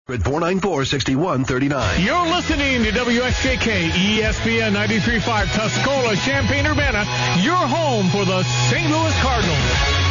494-6139. You're listening to WSJK ESPN 93.5 Tuscola, Champaign-Urbana, your home for the St. Louis Cardinals.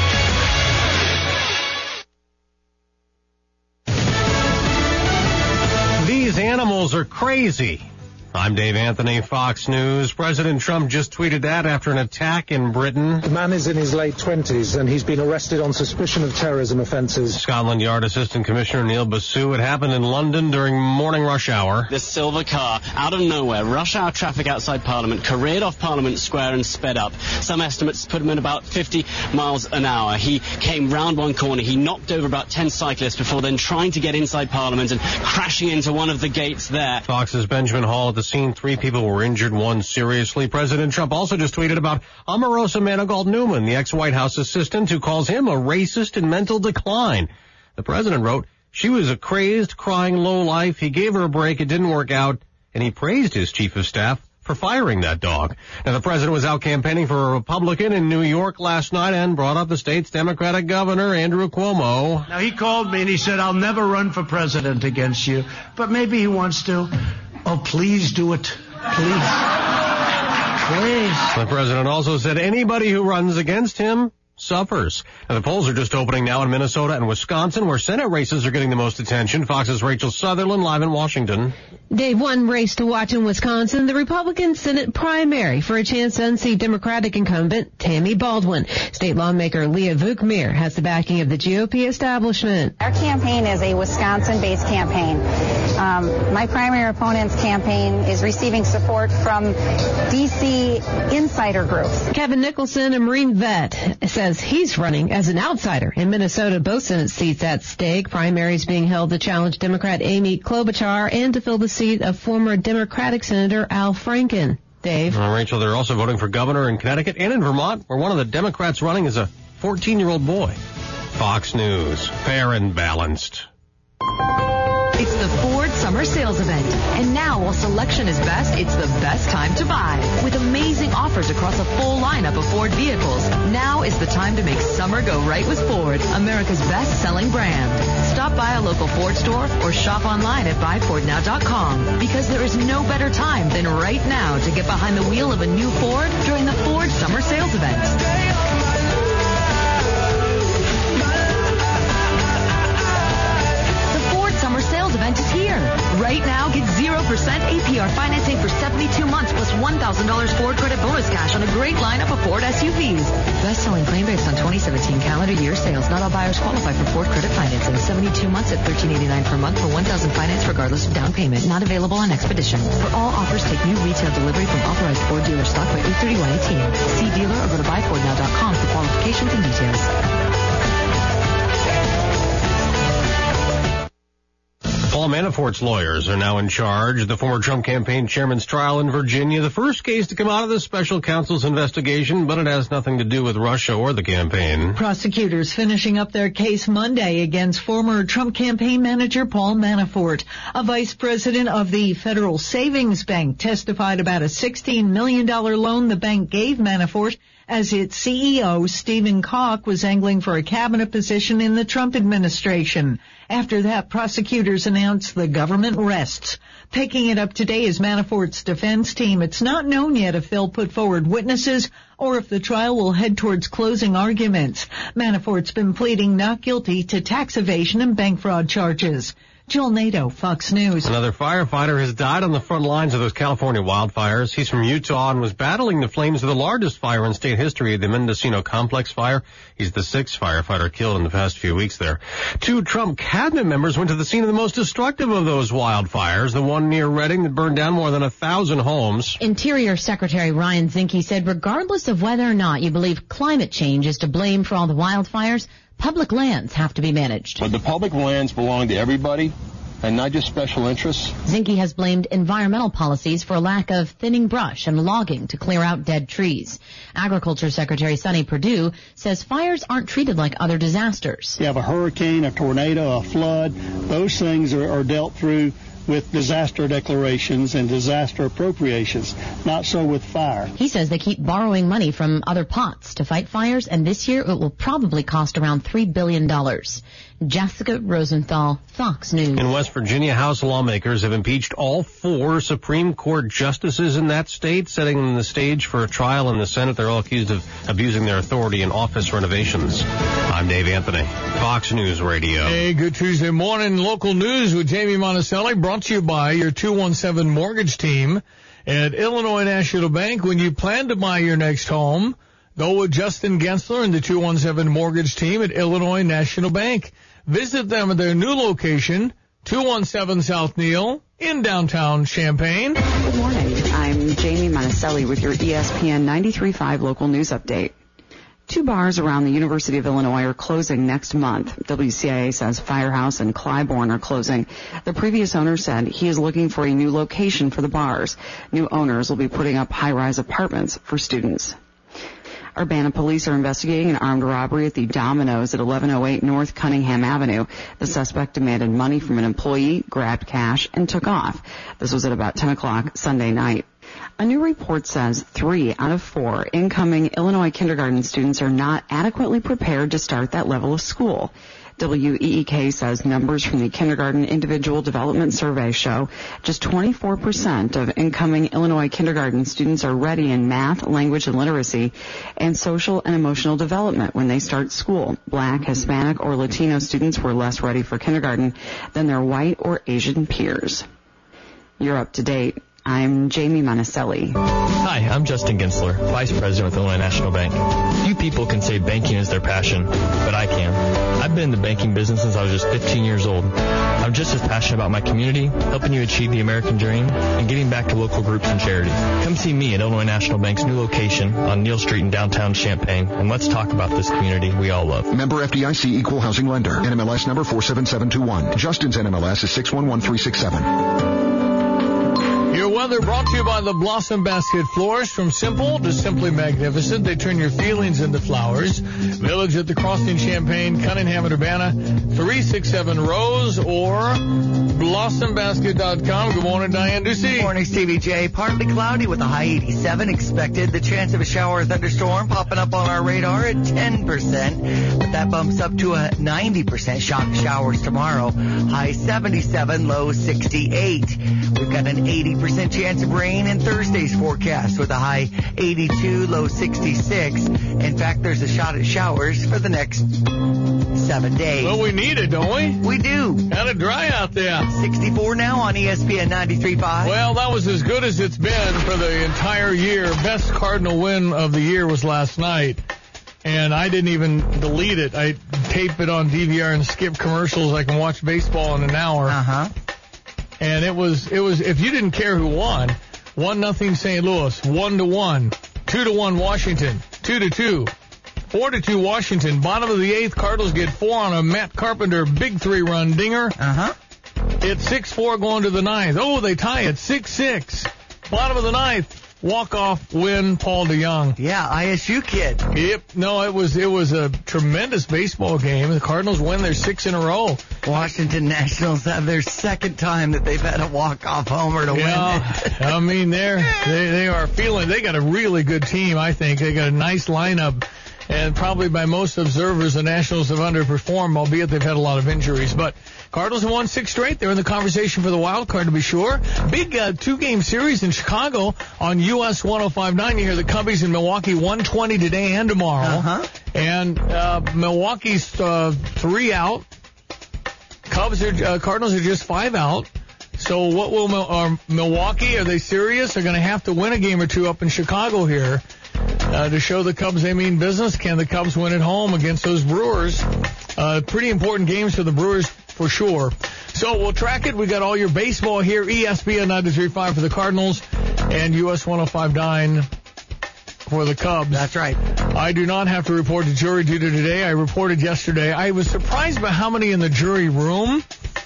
These animals are crazy. I'm Dave Anthony, Fox News. President Trump just tweeted that after an attack in Britain. The man is in his late 20s, and he's been arrested on suspicion of terrorism offences. Scotland Yard Assistant Commissioner Neil Basu. It happened in London during morning rush hour. This silver car, out of nowhere, rush hour traffic outside Parliament, careered off Parliament Square and sped up. Some estimates put him at about 50 miles an hour. He came round one corner. He knocked over about 10 cyclists before then trying to get inside Parliament and crashing into one of the gates there. Fox's Benjamin Hall at the scene. 3 people were injured, 1 seriously. President Trump also just tweeted about Omarosa Manigault Newman, the ex-White House assistant, who calls him a racist in mental decline. The president wrote, she was a crazed, crying lowlife. He gave her a break. It didn't work out. And he praised his chief of staff for firing that dog. Now, the president was out campaigning for a Republican in New York last night and brought up the state's Democratic governor, Andrew Cuomo. Now, he called me and he said, I'll never run for president against you, but maybe he wants to. Oh, please do it. Please. Please. The president also said anybody who runs against him suffers. And the polls are just opening now in Minnesota and Wisconsin, where Senate races are getting the most attention. Fox's Rachel Sutherland live in Washington. Dave, one race to watch in Wisconsin, the Republican Senate primary for a chance to unseat Democratic incumbent Tammy Baldwin. State lawmaker Leah Vukmir has the backing of the GOP establishment. Our campaign is a Wisconsin-based campaign. My primary opponent's campaign is receiving support from D.C. insider groups. Kevin Nicholson, a Marine vet, says he's running as an outsider in Minnesota. Both Senate seats at stake. Primaries being held to challenge Democrat Amy Klobuchar and to fill the seat of former Democratic Senator Al Franken. Dave. Rachel, they're also voting for governor in Connecticut and in Vermont, where one of the Democrats running is a 14-year-old boy. Fox News, fair and balanced. It's the Ford Summer Sales Event. And now, while selection is best, it's the best time to buy. With amazing offers across a full lineup of Ford vehicles, now is the time to make summer go right with Ford, America's best-selling brand. Stop by a local Ford store or shop online at buyfordnow.com, because there is no better time than right now to get behind the wheel of a new Ford during the Ford Summer Sales Event. Summer sales event is here. Right now, get 0% APR financing for 72 months plus $1,000 Ford credit bonus cash on a great lineup of Ford SUVs. Best-selling claim based on 2017 calendar year sales. Not all buyers qualify for Ford credit financing. 72 months at $13.89 per month for $1,000 finance regardless of down payment. Not available on Expedition. For all offers, take new retail delivery from authorized Ford dealer stock by 8/31/18. See dealer or go to buyfordnow.com for qualifications and details. Paul Manafort's lawyers are now in charge. The former Trump campaign chairman's trial in Virginia, the first case to come out of the special counsel's investigation, but it has nothing to do with Russia or the campaign. Prosecutors finishing up their case Monday against former Trump campaign manager Paul Manafort. A vice president of the Federal Savings Bank testified about a $16 million loan the bank gave Manafort as its CEO, Stephen Koch, was angling for a cabinet position in the Trump administration. After that, prosecutors announced the government rests. Picking it up today is Manafort's defense team. It's not known yet if they'll put forward witnesses or if the trial will head towards closing arguments. Manafort's been pleading not guilty to tax evasion and bank fraud charges. Jill Nato, Fox News. Another firefighter has died on the front lines of those California wildfires. He's from Utah and was battling the flames of the largest fire in state history, the Mendocino Complex fire. He's the 6th firefighter killed in the past few weeks there. 2 Trump cabinet members went to the scene of the most destructive of those wildfires, the one near Redding that burned down more than 1,000 homes. Interior Secretary Ryan Zinke said regardless of whether or not you believe climate change is to blame for all the wildfires, public lands have to be managed. But the public lands belong to everybody and not just special interests. Zinke has blamed environmental policies for a lack of thinning brush and logging to clear out dead trees. Agriculture Secretary Sonny Perdue says fires aren't treated like other disasters. You have a hurricane, a tornado, a flood. Those things are dealt through with disaster declarations and disaster appropriations, not so with fire. He says they keep borrowing money from other pots to fight fires, and this year it will probably cost around $3 billion. Jessica Rosenthal, Fox News. In West Virginia, House lawmakers have impeached all 4 Supreme Court justices in that state, setting the stage for a trial in the Senate. They're all accused of abusing their authority in office renovations. I'm Dave Anthony, Fox News Radio. Hey, good Tuesday morning. Local news with Jamie Monticelli, brought to you by your 217 mortgage team at Illinois National Bank. When you plan to buy your next home, go with Justin Gensler and the 217 mortgage team at Illinois National Bank. Visit them at their new location, 217 South Neal in downtown Champaign. Good morning. I'm Jamie Monticelli with your ESPN 93.5 local news update. 2 bars around the University of Illinois are closing next month. WCIA says Firehouse and Clybourne are closing. The previous owner said he is looking for a new location for the bars. New owners will be putting up high-rise apartments for students. Urbana police are investigating an armed robbery at the Domino's at 1108 North Cunningham Avenue. The suspect demanded money from an employee, grabbed cash, and took off. This was at about 10 o'clock Sunday night. A new report says 3 out of 4 incoming Illinois kindergarten students are not adequately prepared to start that level of school. WEEK says numbers from the Kindergarten Individual Development Survey show just 24% of incoming Illinois kindergarten students are ready in math, language and literacy, and social and emotional development when they start school. Black, Hispanic, or Latino students were less ready for kindergarten than their white or Asian peers. You're up to date. I'm Jamie Monticelli. Hi, I'm Justin Gensler, Vice President with Illinois National Bank. Few people can say banking is their passion, but I can. I've been in the banking business since I was just 15 years old. I'm just as passionate about my community, helping you achieve the American dream, and giving back to local groups and charity. Come see me at Illinois National Bank's new location on Neal Street in downtown Champaign, and let's talk about this community we all love. Member FDIC Equal Housing Lender, NMLS number 47721. Justin's NMLS is 611367. Your weather brought to you by the Blossom Basket Florist. From simple to simply magnificent, they turn your feelings into flowers. Village at the Crossing Champaign, Cunningham and Urbana, 367 Rose or blossombasket.com. Good morning, Diane Ducey. Good morning, Stevie J. Partly cloudy with a high 87 expected. The chance of a shower or thunderstorm popping up on our radar at 10%, but that bumps up to a 90% shot of showers tomorrow. High 77, low 68. We've got an 80% chance of rain in Thursday's forecast with a high 82, low 66. In fact, there's a shot at showers for the next 7 days. Well, we need it, don't we? We do. Kind of dry out there. 64 now on ESPN 93.5. Well, that was as good as it's been for the entire year. Best Cardinal win of the year was last night. And I didn't even delete it. I tape it on DVR and skip commercials. I can watch baseball in an hour. Uh-huh. And it was, if you didn't care who won, 1-0 St. Louis, 1-1, 2-1 Washington, 2-2, 4-2 Washington. Bottom of the 8th, Cardinals get 4 on a Matt Carpenter big 3-run dinger. Uh-huh. It's 6-4 going to the 9th. Oh, they tie it 6-6. Bottom of the 9th, walk-off win, Paul DeYoung. Yeah, ISU kid. Yep. No, it was a tremendous baseball game. The Cardinals win their 6th in a row. Washington Nationals have their second time that they've had a walk-off homer to win it. I mean, they are feeling, they got a really good team, I think. They got a nice lineup. And probably by most observers, the Nationals have underperformed, albeit they've had a lot of injuries. But Cardinals have won 6 straight. They're in the conversation for the wild card, to be sure. Big 2-game series in Chicago on US 105.9. You hear the Cubbies in Milwaukee, 1:20 today and tomorrow. Uh-huh. And Milwaukee's 3 out. Cardinals are just 5 out. So what will Milwaukee, are they serious? They're going to have to win a game or 2 up in Chicago here. To show the Cubs they mean business. Can the Cubs win at home against those Brewers? Pretty important games for the Brewers for sure. So we'll track it. We got all your baseball here. ESPN 93.5 for the Cardinals and US 105.9 for the Cubs. That's right. I do not have to report to jury duty today. I reported yesterday. I was surprised by how many in the jury room.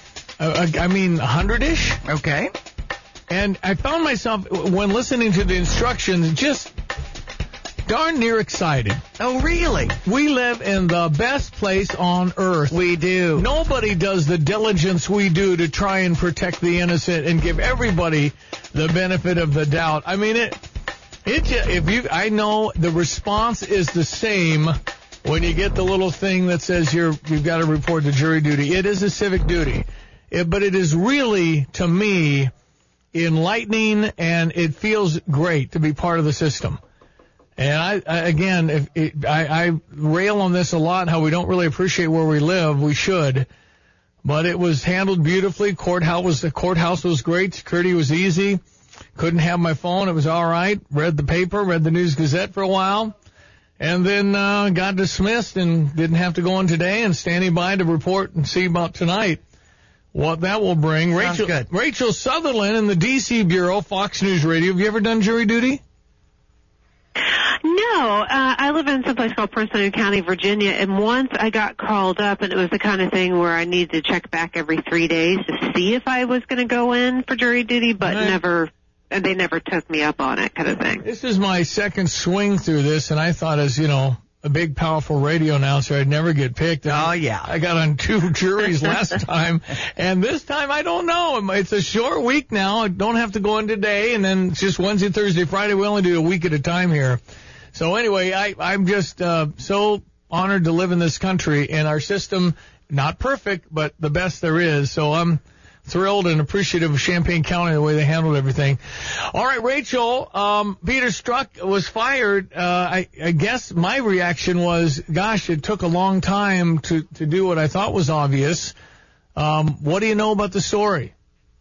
100-ish. Okay. And I found myself, when listening to the instructions, just darn near excited. Oh, really? We live in the best place on earth. We do. Nobody does the diligence we do to try and protect the innocent and give everybody the benefit of the doubt. I mean, I know the response is the same when you get the little thing that says you've got to report to jury duty. It is a civic duty. But it is really, to me, enlightening, and it feels great to be part of the system. And I rail on this a lot, how we don't really appreciate where we live. We should. But it was handled beautifully. The courthouse was great. Security was easy. Couldn't have my phone. It was all right. Read the paper, read the News Gazette for a while, and then got dismissed and didn't have to go in today, and standing by to report and see about tonight what that will bring. Rachel Sutherland in the D.C. Bureau, Fox News Radio. Have you ever done jury duty? No, I live in some place called Prince William County, Virginia, and once I got called up, and it was the kind of thing where I needed to check back every 3 days to see if I was going to go in for jury duty, but they never took me up on it, kind of thing. This is my second swing through this, and I thought, as you know, a big, powerful radio announcer, I'd never get picked. Oh, yeah. I got on 2 juries last time, and this time I don't know. It's a short week now. I don't have to go in today, and then it's just Wednesday, Thursday, Friday. We only do a week at a time here. So anyway, I'm just so honored to live in this country, and our system, not perfect, but the best there is. So I'm thrilled and appreciative of Champaign County, the way they handled everything. All right, Rachel, Peter Strzok was fired. I guess my reaction was, gosh, it took a long time to do what I thought was obvious. What do you know about the story?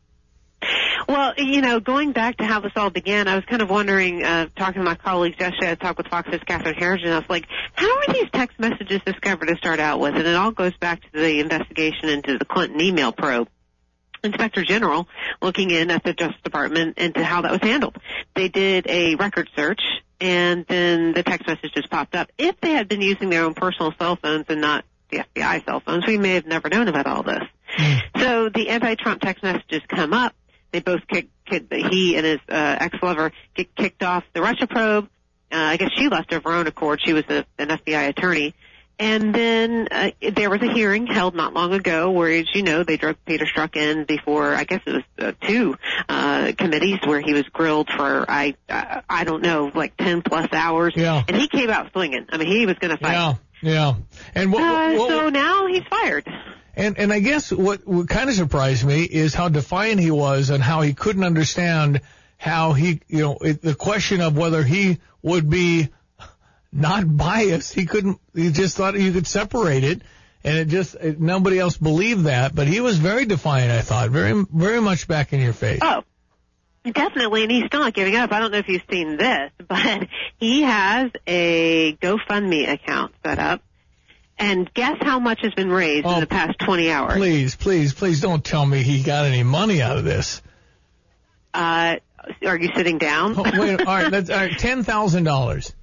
Well, going back to how this all began, I was kind of wondering, talking to my colleagues yesterday, I talked with Fox's Catherine Harrigan, and I was like, how are these text messages discovered to start out with? And it all goes back to the investigation into the Clinton email probe. Inspector General looking in at the Justice Department into how that was handled. They did a record search, and then the text messages popped up. If they had been using their own personal cell phones and not the FBI cell phones, we may have never known about all this. So the anti-Trump text messages come up. They both he and his ex-lover kicked off the Russia probe. I guess she left of her own accord. She was an FBI attorney. And then there was a hearing held not long ago where, as you know, they drug Peter Strzok in before, I guess it was 2 committees where he was grilled for, I don't know, like 10-plus hours. Yeah. And he came out swinging. I mean, he was going to fight. Yeah. And so now he's fired. And I guess what kind of surprised me is how defiant he was and how he couldn't understand how the question of whether he would be not biased. He just thought you could separate it, and nobody else believed that. But he was very defiant, I thought, very, very much back in your face. Oh, definitely, and he's still not giving up. I don't know if you've seen this, but he has a GoFundMe account set up. And guess how much has been raised in the past 20 hours? Please don't tell me he got any money out of this. Are you sitting down? Wait, all right, that's all right, $10,000.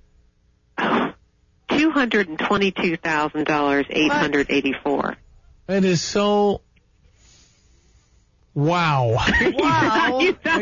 $222,884. That is so. Wow. Wow.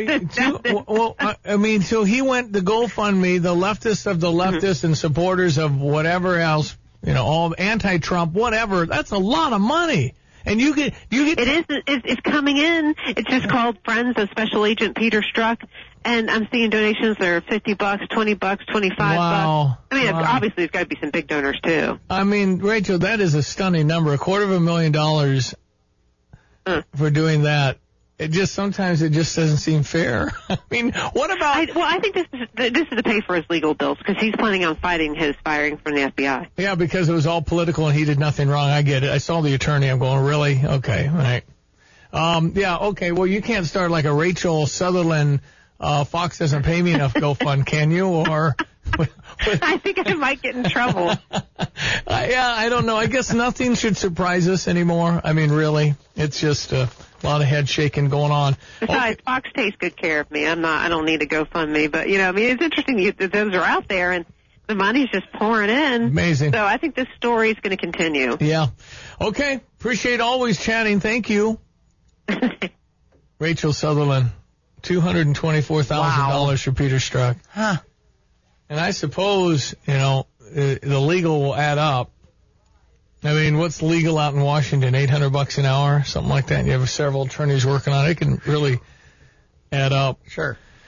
So he went to GoFundMe, the leftist of the leftists and supporters of whatever else, all anti-Trump, whatever. That's a lot of money. And you get. It's coming in. It's just called Friends of Special Agent Peter Strzok. And I'm seeing donations that are $50, $20, $25. Wow. I mean, obviously there's got to be some big donors too. I mean, Rachel, that is a stunning number. $250,000 for doing that. Sometimes it just doesn't seem fair. I mean, what about? I think this is to pay for his legal bills because he's planning on fighting his firing from the FBI. Yeah, because it was all political and he did nothing wrong. I get it. I saw the attorney. I'm going, really? Okay, all right. Okay. Well, you can't start like a Rachel Sutherland. Fox doesn't pay me enough GoFund, can you? Or I think I might get in trouble. I don't know. I guess nothing should surprise us anymore. I mean, really, it's just a lot of head shaking going on. Besides, Fox takes good care of me. I don't need a GoFundMe, but it's interesting that those are out there and the money's just pouring in. Amazing. So I think this story is going to continue. Yeah. Okay. Appreciate always chatting. Thank you. Rachel Sutherland. $224,000 for Peter Strzok. Huh. And I suppose, the legal will add up. I mean, what's legal out in Washington? $800 an hour, something like that. And you have several attorneys working on it. It can really add up. Sure.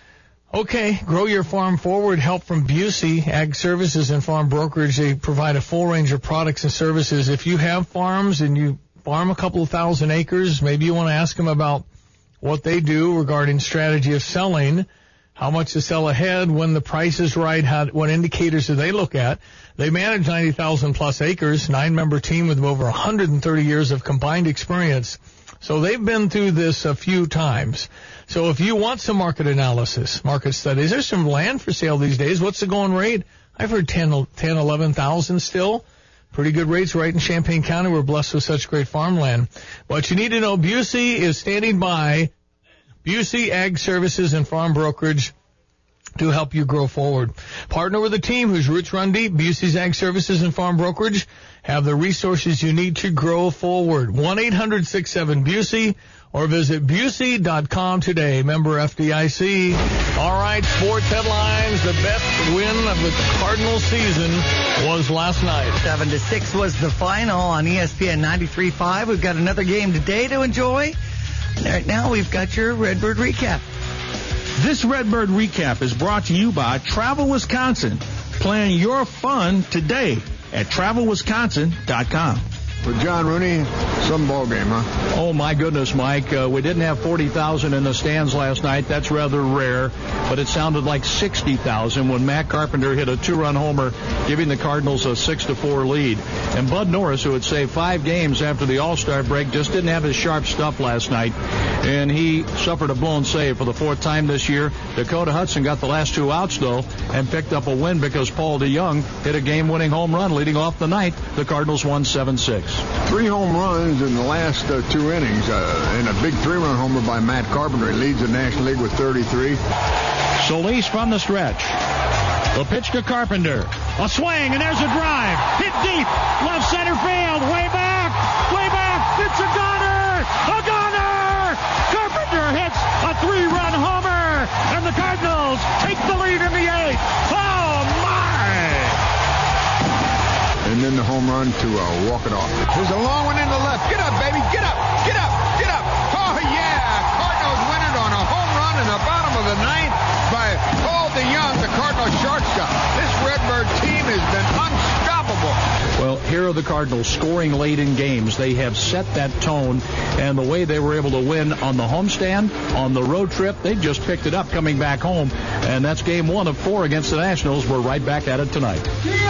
Okay, grow your farm forward. Help from Busey Ag Services and Farm Brokerage. They provide a full range of products and services. If you have farms and you farm a couple of thousand acres, maybe you want to ask them about what they do regarding strategy of selling, how much to sell ahead, when the price is right, what indicators do they look at. They manage 90,000 plus acres, 9-member team with over 130 years of combined experience. So they've been through this a few times. So if you want some market analysis, market studies, there's some land for sale these days. What's the going rate? I've heard 11,000 still. Pretty good rates right in Champaign County. We're blessed with such great farmland. But you need to know Busey is standing by, Busey Ag Services and Farm Brokerage, to help you grow forward. Partner with a team whose roots run deep. Busey's Ag Services and Farm Brokerage have the resources you need to grow forward. 1-800-67-BUSEY or visit Busey.com today. Member FDIC. All right, sports headlines. The best win of the Cardinals season was last night. 7-6 was the final on ESPN 93.5. We've got another game today to enjoy. And right now we've got your Redbird Recap. This Redbird Recap is brought to you by Travel Wisconsin. Plan your fun today at TravelWisconsin.com. With John Rooney, some ball game, huh? Oh, my goodness, Mike. We didn't have 40,000 in the stands last night. That's rather rare. But it sounded like 60,000 when Matt Carpenter hit a 2-run homer, giving the Cardinals a 6-4 lead. And Bud Norris, who had saved 5 games after the All-Star break, just didn't have his sharp stuff last night. And he suffered a blown save for the 4th time this year. Dakota Hudson got the last 2 outs, though, and picked up a win because Paul DeJong hit a game-winning home run leading off the night. The Cardinals won 7-6. 3 home runs in the last 2 innings, and a big 3-run homer by Matt Carpenter. He leads the National League with 33. Solis from the stretch. The pitch to Carpenter. A swing, and there's a drive. Hit deep. Left center field. Way back. Way back. It's a goner. A goner. Carpenter hits a 3-run homer, and the Cardinals take the lead in the 8th. Oh, my. And then the home run to walk it off. There's a long one in the left. Get up, baby. Get up. Get up. Get up. Oh, yeah. Cardinals win it on a home run in the bottom of the 9th by Paul DeJong, the Cardinals shortstop. This Redbird team has been unstoppable. Well, here are the Cardinals scoring late in games. They have set that tone, and the way they were able to win on the homestand, on the road trip, they just picked it up coming back home. And that's game 1 of 4 against the Nationals. We're right back at it tonight.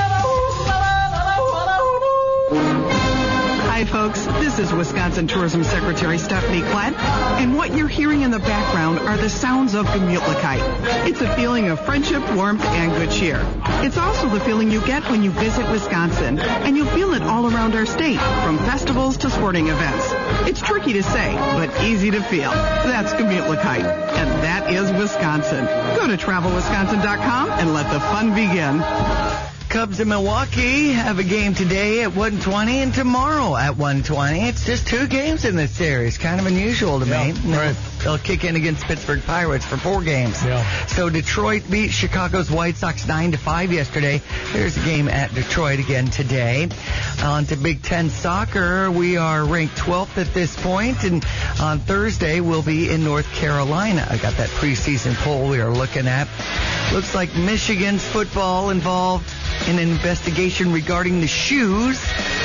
Hi, folks. This is Wisconsin Tourism Secretary Stephanie Klett, and what you're hearing in the background are the sounds of Gemütlichkeit. It's a feeling of friendship, warmth, and good cheer. It's also the feeling you get when you visit Wisconsin, and you'll feel it all around our state, from festivals to sporting events. It's tricky to say, but easy to feel. That's Gemütlichkeit, and that is Wisconsin. Go to TravelWisconsin.com and let the fun begin. Cubs in Milwaukee have a game today at 1:20 and tomorrow at 1:20. It's just 2 games in this series. Kind of unusual to me. Right. They'll kick in against Pittsburgh Pirates for 4 games. Yeah. So Detroit beat Chicago's White Sox 9-5 yesterday. There's a game at Detroit again today. On to Big Ten soccer. We are ranked 12th at this point, and on Thursday we'll be in North Carolina. I got that preseason poll we are looking at. Looks like Michigan's football involved in an investigation regarding the shoes,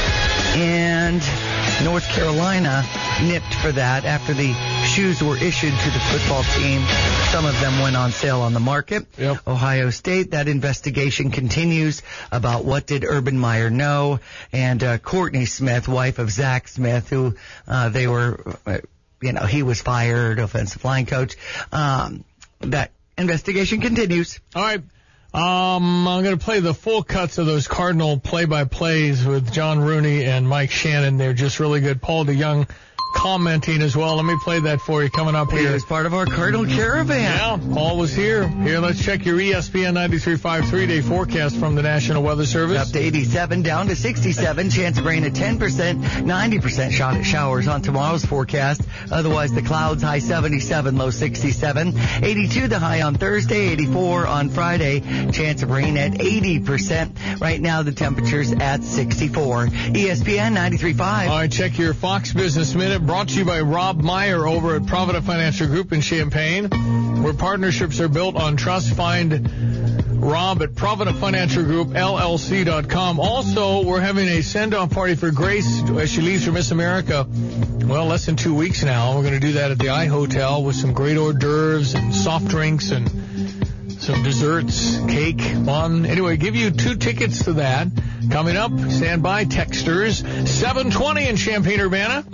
and North Carolina nipped for that after the shoes were issued to the football team. Some of them went on sale on the market. Yep. Ohio State, that investigation continues about what did Urban Meyer know, and Courtney Smith, wife of Zach Smith, who they were, he was fired, offensive line coach. That investigation continues. All right. I'm going to play the full cuts of those Cardinal play-by-plays with John Rooney and Mike Shannon. They're just really good. Paul DeJong commenting as well. Let me play that for you coming up here. He was part of our Cardinal Caravan. Yeah, Paul was here. Here, let's check your ESPN 93.5 3-day forecast from the National Weather Service. Up to 87, down to 67. Chance of rain at 10%, 90% shot at showers on tomorrow's forecast. Otherwise, the clouds, high 77, low 67. 82 the high on Thursday, 84 on Friday. Chance of rain at 80%. Right now, the temperature's at 64. ESPN 93.5. All right, check your Fox Business Minute Progressive, brought to you by Rob Meyer over at Provident Financial Group in Champaign, where partnerships are built on trust. Find Rob at Provident Financial Group, LLC.com. Also, we're having a send-off party for Grace as she leaves for Miss America. Well, less than 2 weeks now. We're going to do that at the iHotel with some great hors d'oeuvres and soft drinks and some desserts, cake, fun. Anyway, give you 2 tickets to that. Coming up, stand by, texters. 7:20 in Champaign-Urbana.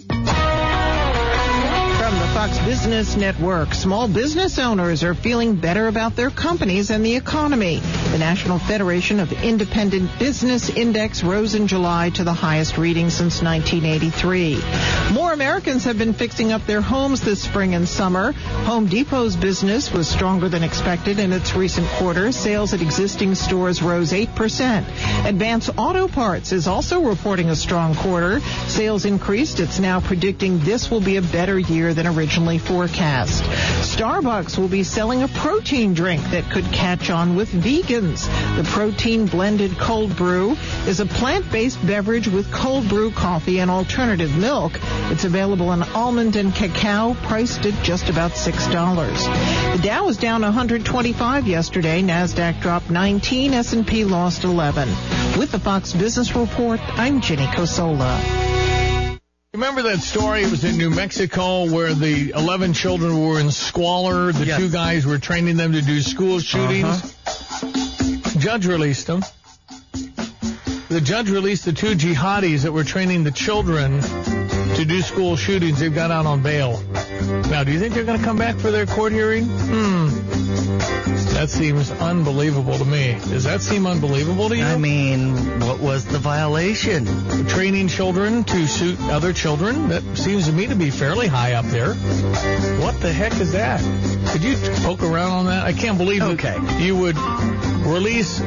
From the Fox Business Network, small business owners are feeling better about their companies and the economy. The National Federation of Independent Business Index rose in July to the highest reading since 1983. More Americans have been fixing up their homes this spring and summer. Home Depot's business was stronger than expected in its recent quarter. Sales at existing stores rose 8%. Advance Auto Parts is also reporting a strong quarter. Sales increased. It's now predicting this will be a better year than originally forecast. Starbucks will be selling a protein drink that could catch on with vegans. The protein blended cold brew is a plant-based beverage with cold brew coffee and alternative milk. It's available in almond and cacao, priced at just about $6. The Dow was down 125 yesterday. NASDAQ dropped 19. S&P lost 11. With the Fox Business Report, I'm Jenny Cosola. Remember that story? It was in New Mexico where the 11 children were in squalor. The 2 guys were training them to do school shootings. Judge released them. The judge released the 2 jihadis that were training the children to do school shootings. They've got out on bail. Now, do you think they're going to come back for their court hearing? That seems unbelievable to me. Does that seem unbelievable to you? I mean, what was the violation? Training children to shoot other children? That seems to me to be fairly high up there. What the heck is that? Could you poke around on that? I can't believe that you would release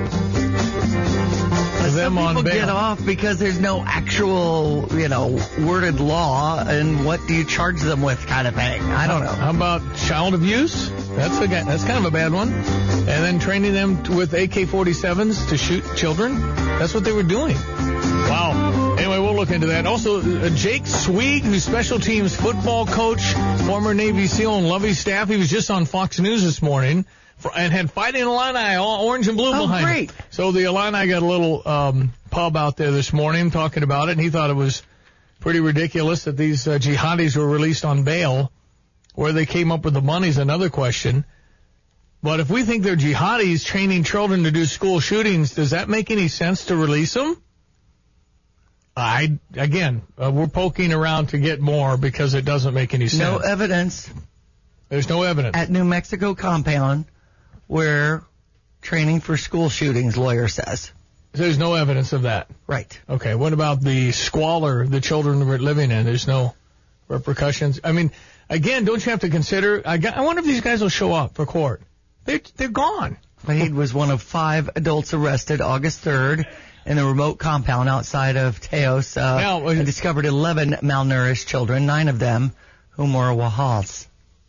them on bail. Some people get off because there's no actual, worded law, and what do you charge them with kind of thing? I don't know. How about child abuse? That's kind of a bad one. And then training them with AK-47s to shoot children? That's what they were doing. Wow. Anyway, we'll look into that. Also, Jake Swig, who's special teams football coach, former Navy SEAL and Lovey staff, he was just on Fox News this morning and had Fighting Illini, all orange and blue behind him. So the Illini got a little pub out there this morning talking about it, and he thought it was pretty ridiculous that these jihadis were released on bail. Where they came up with the money is another question. But if we think they're jihadis training children to do school shootings, does that make any sense to release them? We're poking around to get more because it doesn't make any sense. No evidence. There's no evidence. At New Mexico compound where training for school shootings, lawyer says. There's no evidence of that. Right. Okay, what about the squalor the children were living in? There's no repercussions. I mean, again, don't you have to consider, I wonder if these guys will show up for court. They're gone. Fahid was one of 5 adults arrested August 3rd in a remote compound outside of Teos and discovered 11 malnourished children, 9 of them whom were Wahals.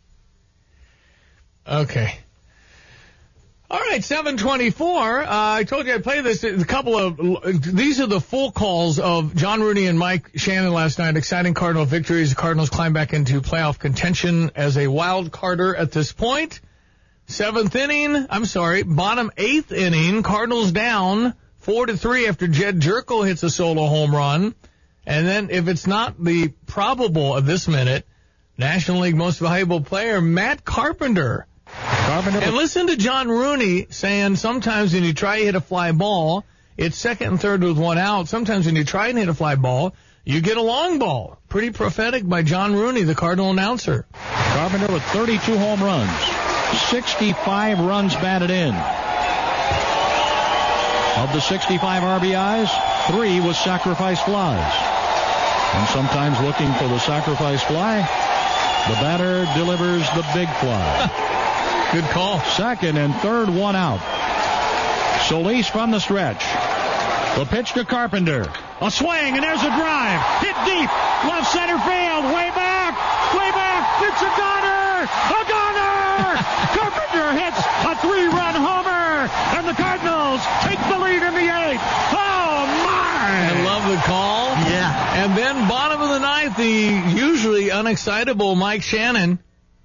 Okay. All right, 724. I told you I'd play this. These are the full calls of John Rooney and Mike Shannon last night. Exciting Cardinal victories. The Cardinals climb back into playoff contention as a wild carder at this point. Bottom 8th inning. Cardinals down 4-3 after Jed Jerko hits a solo home run. And then if it's not the probable at this minute, National League Most Valuable Player, Matt Carpenter. And listen to John Rooney saying sometimes when you try to hit a fly ball, it's second and third with 1 out. Sometimes when you try and hit a fly ball, you get a long ball. Pretty prophetic by John Rooney, the Cardinal announcer. Carpenter with 32 home runs, 65 runs batted in. Of the 65 RBIs, 3 was sacrifice flies. And sometimes looking for the sacrifice fly, the batter delivers the big fly. Good call. Second and third, 1 out. Solis from the stretch. The pitch to Carpenter. A swing, and there's a drive. Hit deep. Left center field. Way back. It's a goner. Carpenter hits a 3-run homer. And the Cardinals take the lead in the 8th. Oh, my. I love the call. Yeah. And then bottom of the ninth, the usually unexcitable Mike Shannon.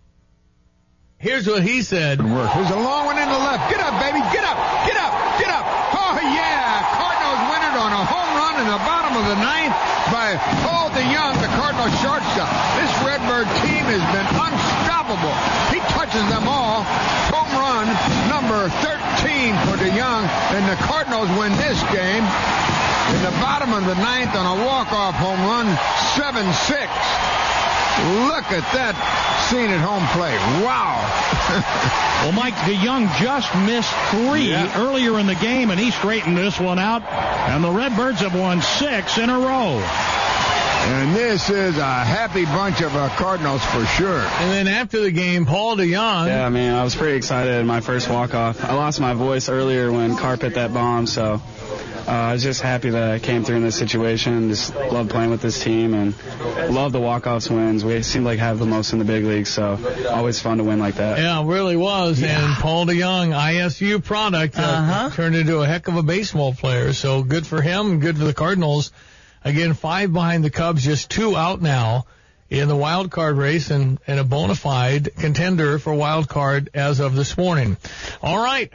Here's what he said. There's a long one in the left. Get up, baby. Get up. Get up. Get up. Oh, yeah. Cardinals win it on a home run in the bottom of the ninth by Paul DeYoung, the Cardinals shortstop. This Redbird team has been unstoppable. He touches them all. Home run number 13 for DeYoung, and the Cardinals win this game in the bottom of the ninth on a walk-off home run, 7-6. Look at that scene at home plate. Wow. Well, Mike DeYoung just missed 3 earlier in the game, and he straightened this one out. And the Redbirds have won 6 in a row. And this is a happy bunch of Cardinals for sure. And then after the game, Paul DeYoung. Yeah, man, I was pretty excited. My first walk-off. I lost my voice earlier when Carp hit that bomb, so I was just happy that I came through in this situation. Just love playing with this team and love the walk-offs wins. We seem like have the most in the big leagues, so always fun to win like that. Yeah, it really was. Yeah. And Paul DeYoung, ISU product, turned into a heck of a baseball player. So good for him, good for the Cardinals. Again, 5 behind the Cubs, just 2 out now in the wild card race and a bona fide contender for wild card as of this morning. All right,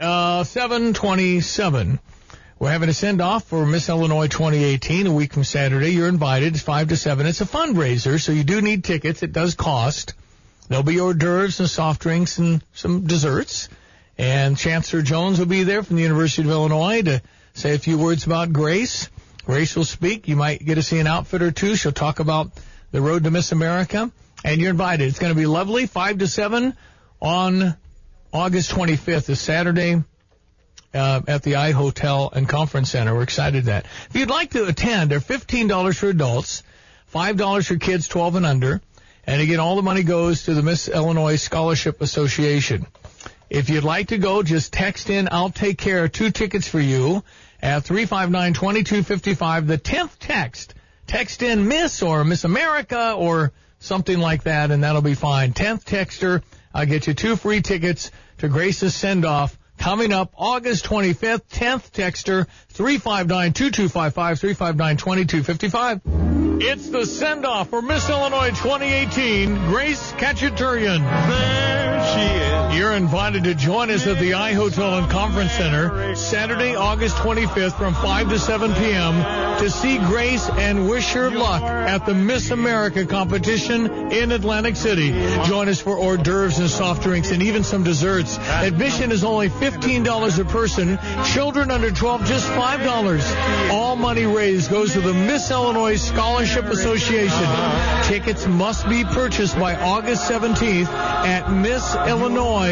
7:27. We're having a send-off for Miss Illinois 2018 a week from Saturday. You're invited. It's 5 to 7. It's a fundraiser, so you do need tickets. It does cost. There'll be hors d'oeuvres and soft drinks and some desserts. And Chancellor Jones will be there from the University of Illinois to say a few words about Grace. Grace will speak. You might get to see an outfit or two. She'll talk about the road to Miss America. And you're invited. It's going to be lovely. 5 to 7 on August 25th, this Saturday, at the I Hotel and Conference Center. We're excited that. If you'd like to attend, they're $15 for adults, $5 for kids 12 and under. And again, all the money goes to the Miss Illinois Scholarship Association. If you'd like to go, just text in, I'll take care of 2 tickets for you at 359-2255. The 10th text in Miss or Miss America or something like that, and that'll be fine. 10th texter, I'll get you 2 free tickets to Grace's send-off coming up August 25th. 10th texter, 359-2255, 359-2255. It's the send-off for Miss Illinois 2018, Grace Khachaturian. There she is. You're invited to join us at the I Hotel and Conference Center Saturday, August 25th from 5 to 7 p.m. to see Grace and wish her luck at the Miss America competition in Atlantic City. Join us for hors d'oeuvres and soft drinks and even some desserts. Admission is only $15 a person. Children under 12, just $5. All money raised goes to the Miss Illinois Scholarship Association. Tickets must be purchased by August 17th at MissIllinois.org.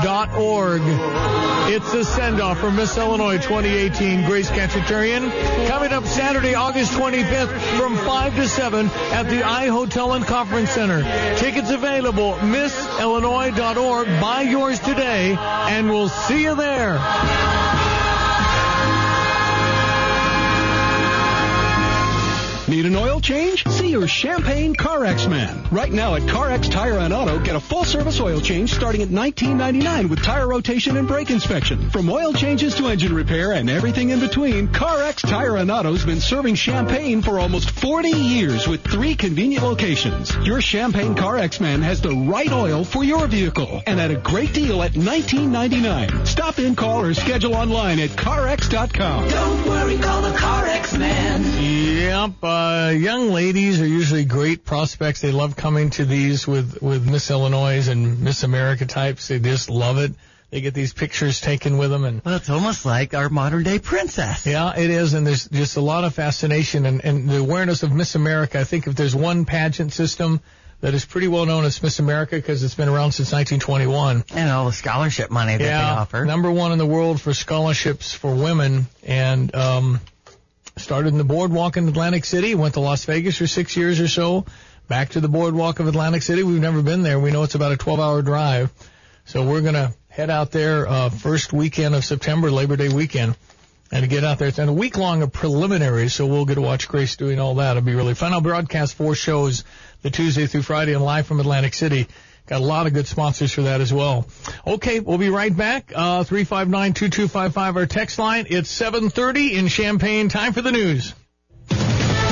It's the send-off for Miss Illinois 2018, Grace Khachaturian. Coming up Saturday, August 25th from 5 to 7 at the I Hotel and Conference Center. Tickets available, MissIllinois.org. Buy yours today, and we'll see you there. Need an oil change? See your Champagne CarX man. Right now at CarX Tire and Auto, get a full-service oil change starting at $19.99 with tire rotation and brake inspection. From oil changes to engine repair and everything in between, CarX Tire and Auto's been serving Champaign for almost 40 years with 3 convenient locations. Your Champagne CarX man has the right oil for your vehicle and at a great deal at $19.99. Stop in, call, or schedule online at CarX.com. Don't worry, call the CarX man. Yep. Young ladies are usually great prospects. They love coming to these with Miss Illinois and Miss America types. They just love it. They get these pictures taken with them. And well, it's almost like our modern-day princess. Yeah, it is, and there's just a lot of fascination and the awareness of Miss America. I think if there's one pageant system that is pretty well known as Miss America because it's been around since 1921. And all the scholarship money that they offer. Number 1 in the world for scholarships for women, and started in the boardwalk in Atlantic City, went to Las Vegas for 6 years or so, back to the boardwalk of Atlantic City. We've never been there. We know it's about a 12-hour drive. So we're going to head out there first weekend of September, Labor Day weekend, and to get out there. It's a week long of preliminaries, so we'll get to watch Grace doing all that. It'll be really fun. I'll broadcast 4 shows the Tuesday through Friday and live from Atlantic City. Got a lot of good sponsors for that as well. Okay, we'll be right back. 359-2255, our text line. It's 7:30 in Champaign. Time for the news.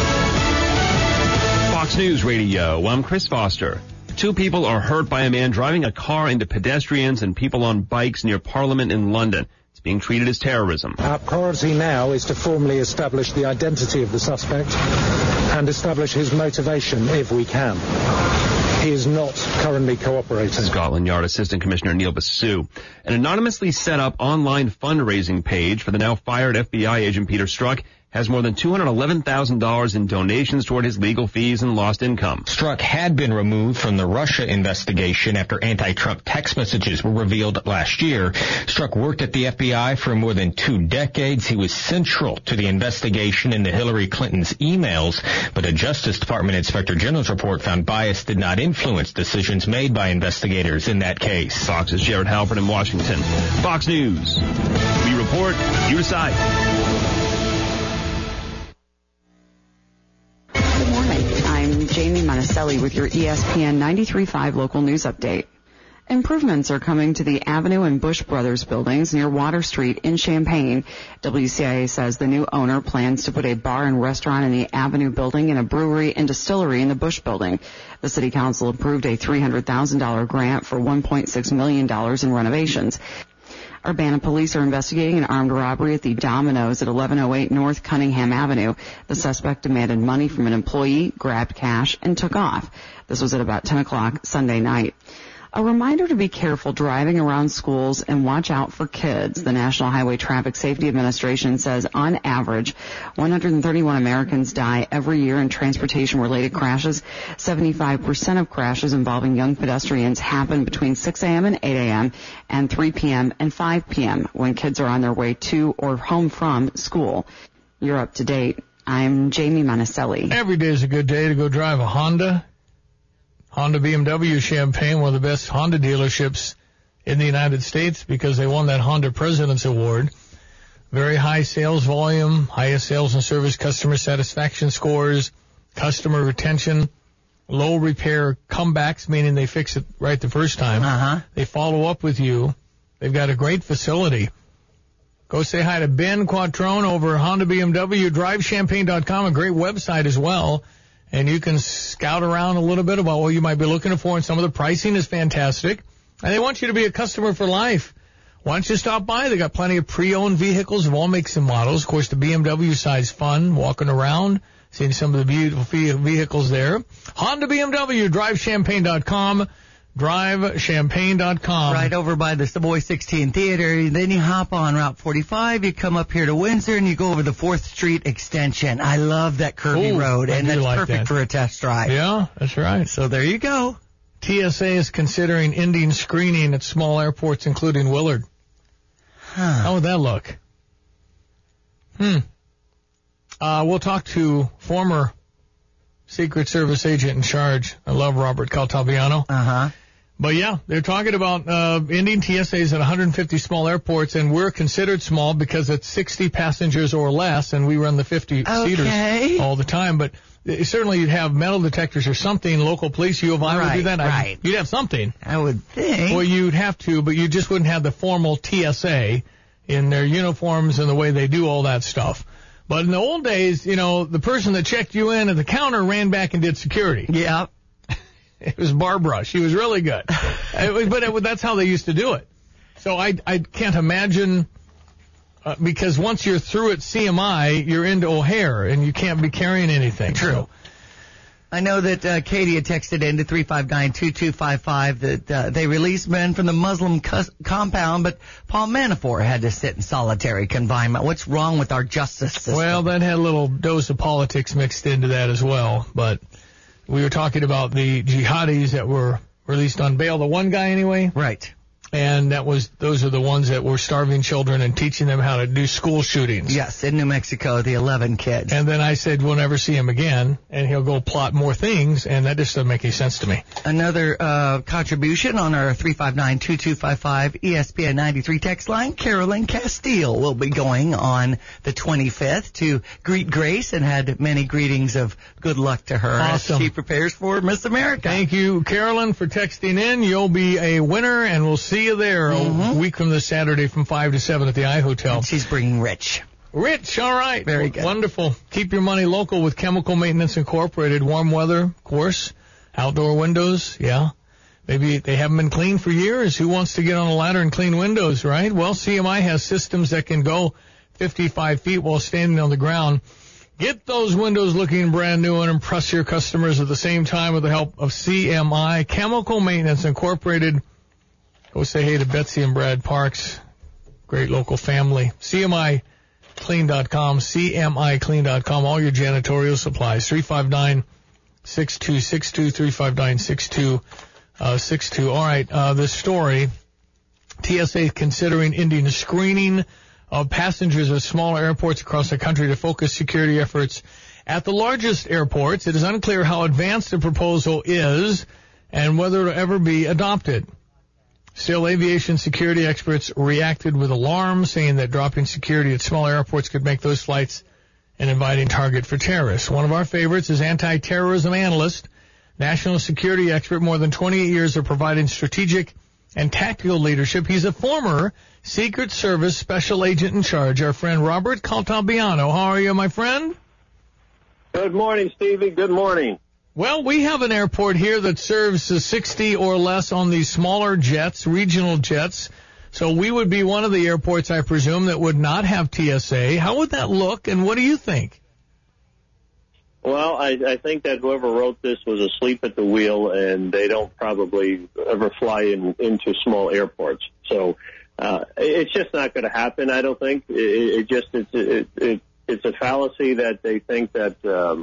Fox News Radio, I'm Chris Foster. 2 people are hurt by a man driving a car into pedestrians and people on bikes near Parliament in London. It's being treated as terrorism. Our priority now is to formally establish the identity of the suspect and establish his motivation if we can. He is not currently cooperating. Scotland Yard Assistant Commissioner Neil Basu. An anonymously set up online fundraising page for the now fired FBI agent Peter Strzok has more than $211,000 in donations toward his legal fees and lost income. Strzok had been removed from the Russia investigation after anti-Trump text messages were revealed last year. Strzok worked at the FBI for more than 2 decades. He was central to the investigation into Hillary Clinton's emails, but a Justice Department Inspector General's report found bias did not influence decisions made by investigators in that case. Fox's Jared Halpern in Washington. Fox News. We report, you decide. I'm Jamie Monticelli with your ESPN 93.5 local news update. Improvements are coming to the Avenue and Bush Brothers buildings near Water Street in Champaign. WCIA says the new owner plans to put a bar and restaurant in the Avenue building and a brewery and distillery in the Bush building. The City Council approved a $300,000 grant for $1.6 million in renovations. Urbana police are investigating an armed robbery at the Domino's at 1108 North Cunningham Avenue. The suspect demanded money from an employee, grabbed cash, and took off. This was at about 10 o'clock Sunday night. A reminder to be careful driving around schools and watch out for kids. The National Highway Traffic Safety Administration says on average, 131 Americans die every year in transportation-related crashes. 75% of crashes involving young pedestrians happen between 6 a.m. and 8 a.m. and 3 p.m. and 5 p.m. when kids are on their way to or home from school. You're up to date. I'm Jamie Monticelli. Every day is a good day to go drive a Honda. Honda BMW Champaign, one of the best Honda dealerships in the United States because they won that Honda President's Award. Very high sales volume, highest sales and service customer satisfaction scores, customer retention, low repair comebacks, meaning they fix it right the first time. They follow up with you. They've got a great facility. Go say hi to Ben Quattrone over Honda BMW, DriveChampaign.com, a great website as well. And you can scout around a little bit about what you might be looking for, and some of the pricing is fantastic. And they want you to be a customer for life. Why don't you stop by? They got plenty of pre-owned vehicles of all makes and models. Of course, the BMW side's fun, walking around, seeing some of the beautiful vehicles there. Honda BMW, DriveChampaign.com. DriveChampaign.com. Right over by the Savoy 16 Theater. Then you hop on Route 45. You come up here to Windsor, and you go over the 4th Street extension. I love that curvy road, and that's like perfect for a test drive. Yeah, that's right. So there you go. TSA is considering ending screening at small airports, including Willard. How would that look? We'll talk to former Secret Service agent in charge. I love Robert Caltabiano. But yeah, they're talking about ending TSAs at 150 small airports, and we're considered small because it's 60 passengers or less, and we run the 50-seaters all the time. But certainly you'd have metal detectors or something. Local police, U of I would do that. Right. You'd have something. I would think. Well, you'd have to, but you just wouldn't have the formal TSA in their uniforms and the way they do all that stuff. But in the old days, you know, the person that checked you in at the counter ran back and did security. Yeah. It was Barbara. She was really good. But that's how they used to do it. So I can't imagine, because once you're through at CMI, you're into O'Hare, and you can't be carrying anything. True. So. I know that Katie had texted in to 359-2255 that they released men from the Muslim compound, but Paul Manafort had to sit in solitary confinement. What's wrong with our justice system? Well, that had a little dose of politics mixed into that as well, but we were talking about the jihadis that were released on bail, the one guy anyway. Right. And those are the ones that were starving children and teaching them how to do school shootings. Yes, in New Mexico, the 11 kids. And then I said, we'll never see him again, and he'll go plot more things, and that just doesn't make any sense to me. Another contribution on our 359-2255 ESPN 93 text line, Carolyn Castile will be going on the 25th to greet Grace, and had many greetings of good luck to her as she prepares for Miss America. Thank you, Carolyn, for texting in. You'll be a winner, and we'll see you there a week from this Saturday from 5 to 7 at the I Hotel. And she's bringing Rich. Rich, all right. Very good. Wonderful. Keep your money local with Chemical Maintenance Incorporated. Warm weather, of course. Outdoor windows, yeah. Maybe they haven't been cleaned for years. Who wants to get on a ladder and clean windows, right? Well, CMI has systems that can go 55 feet while standing on the ground. Get those windows looking brand new and impress your customers at the same time with the help of CMI, Chemical Maintenance Incorporated. Go say hey to Betsy and Brad Parks. Great local family. CMIClean.com, CMIClean.com. All your janitorial supplies. 359-6262, 359-6262. All right, this story. TSA considering ending screening of passengers at smaller airports across the country to focus security efforts at the largest airports. It is unclear how advanced the proposal is and whether it will ever be adopted. Still, aviation security experts reacted with alarm, saying that dropping security at small airports could make those flights an inviting target for terrorists. One of our favorites is anti-terrorism analyst, national security expert, more than 28 years of providing strategic and tactical leadership. He's a former Secret Service special agent in charge, our friend Robert Caltabiano. How are you, my friend? Good morning, Stevie. Good morning. Well, we have an airport here that serves 60 or less on these smaller jets, regional jets. So we would be one of the airports, I presume, that would not have TSA. How would that look, and what do you think? Well, I think that whoever wrote this was asleep at the wheel, and they don't probably ever fly into small airports. So it's just not going to happen, I don't think. It's a fallacy that they think that,